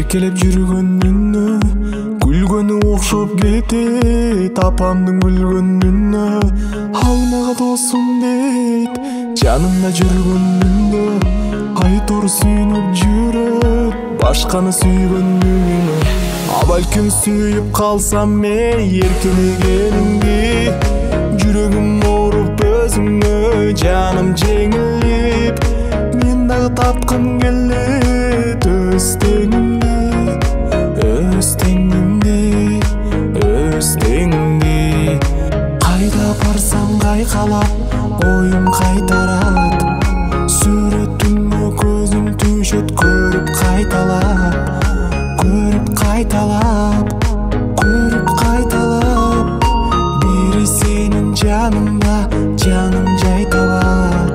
Еркелеп жүргөнүнө күлгөнү окшоп кетет, апамдын күлгөнүнө аңнага досум дейт. Жанымда жүргөнүндө айтор сүйүнүп жүрөт, башканы сүйгөнүнө. А балким сүйүп калсам эркелегениңди, жүрөгүм ооруп өзүңө жаным жеңилип, мен дагы тапкым келет өз теңимди, өз теңимди, өз теңимди. Кайда барсам кайкалап оюм кайтарат, сүрөтүңө көзүм түшөт, көрүп кайталап, көрүп кайталап, көрүп кайталап. Бири сенин жаныңда жаным жай табат.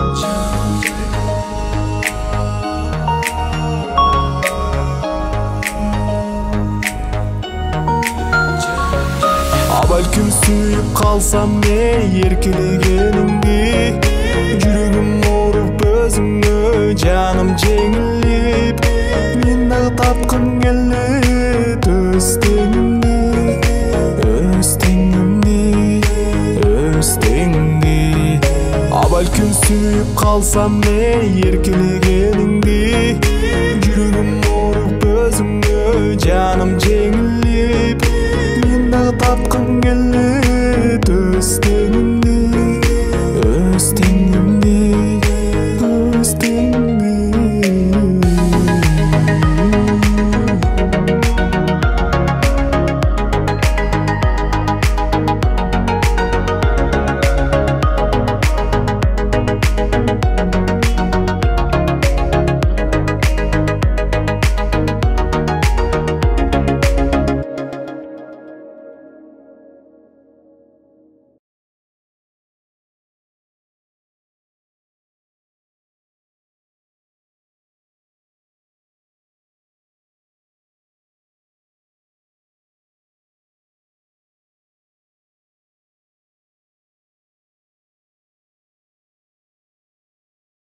А балким сүйүп калсам эркелегениңди, жүрөгүм ооруп өзүңө жаным жеңилип, мен дагы тапкым келет өз теңимди, өз теңимди, өз теңимди. А балким сүйүп калсам эркелегениңди,